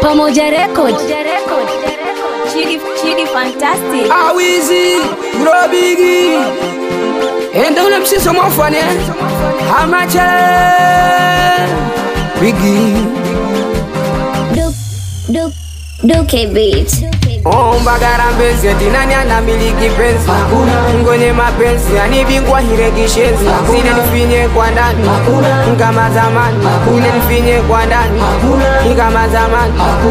Pamoja Record. Chidi fantastic. Awizi, bro bigi. Enda ule msiso mwafane. Hamache. Bigi. Duke beat. Mbagara mpenzi eti nani anamiliki penzi? Ngone mapenzi anibingwa hirekishenzi. Zile nifinye kwa ndani kama zamani. Zile nifinye kwa ndani kama zamani.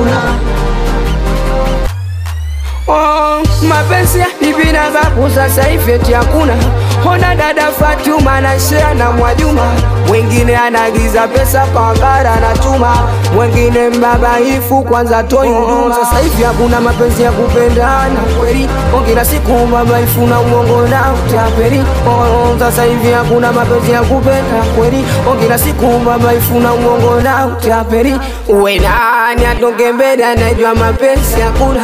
Mapenzi nipinaga sasa hivi eti hakuna. Ona dada Fatuma na share na Mwajuma. Mwingine anagiza pesa kwa gara na chuma. Mwingine mbabaifu kwanza toi huduma. Sasa hivi hakuna mapenzi ya kupendana kweli. Kila siku mbabaifu na uongo na utapeli. Sasa hivi hakuna mapenzi ya kupenda kweli. Kila siku mbabaifu na uongo na utapeli. Uwe nani atoke mbele anajua mapenzi hakuna.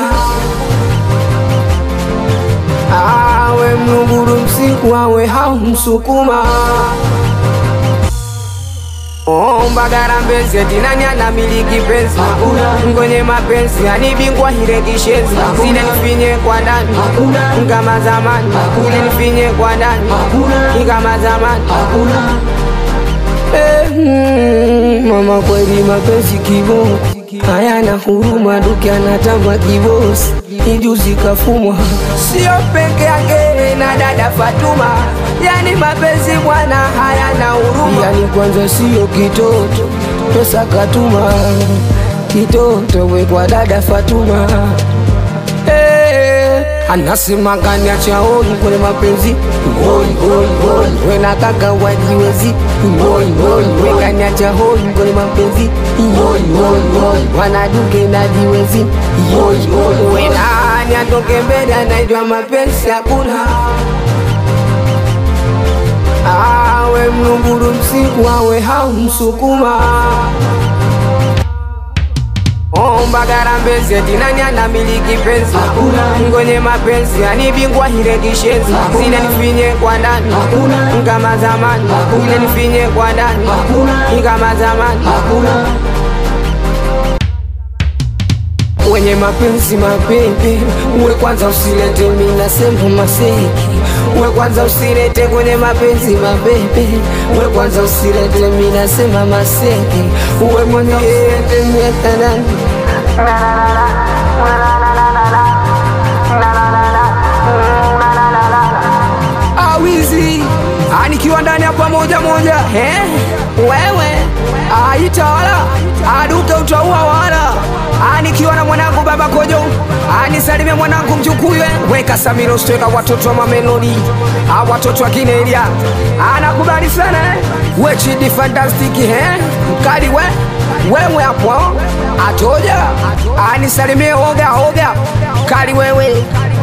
Awe mnuguru msiku awe hau msukuma. Mbagara mpenzi eti nani anamiliki penzi? Ngone mapenzi anibingwa hirekishenzi. Zile nifinye kwa ndani kama zamani. Zile nifinye kwa ndani kama zamani. Mama kweli mapenzi kiboko hayana huruma, duke anatamba kibosi. Ijuzi kafumwa sio peke yake na dada Fatuma. Yani mapenzi bwana hayana huruma. Yani kwanza sio kitoto, pesa katuma. Kitoto we kwa dada Fatuma. Anasema gani acha hoi kwenye mapenzi. We nataka wajiwezi. We gani acha hoi kwenye mapenzi. Wanaduke na jiwezi. We nani atoke mbele anaijua mapenzi hakuna. Awe mnuguru msiku awe hau msukuma. Mbagara mpenzi eti nani anamiliki penzi? Ngone mapenzi anibingwa hirekishenzi. Zile nifinye kwa ndani kama zamani. Zile nifinye kwa ndani kama zamani. Wenye mapenzi mapepe, uwe kwanza usilete mimi nasema maseki. Uwe kwanza usilete kwenye mapenzi mapepe. Uwe kwanza usilete mimi nasema maseki. Uwe mwenye yete mietanani. Awizi anikiwa ndani hapa moja wewe aitawala aduke utaua wala. Anikiwa na mwanangu baba Kojo, anisalimia mwanangu mjukuywe. Weka Samiro stweka watoto wa Mamelodi, watoto wa Kinelia. Anakubali sana we Chidi fantastic mkali wewe hapo atoja. Anisalimia oga kali wewe